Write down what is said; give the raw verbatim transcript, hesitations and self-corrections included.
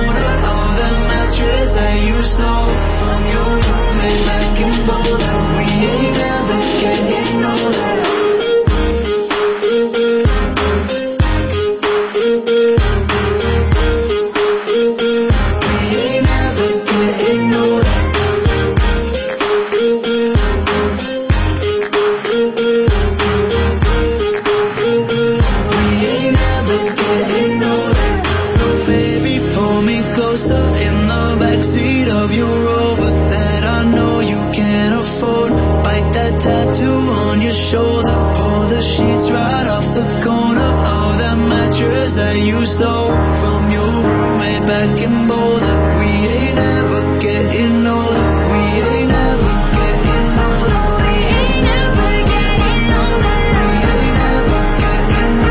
owner of that mattress that you stole from your roommate back in Boulder. We ain't never getting older. In the backseat of your Rover that I know you can't afford. Bite that tattoo on your shoulder. Pull the sheets right off the corner of that mattress that you stole from your roommate back in Boulder.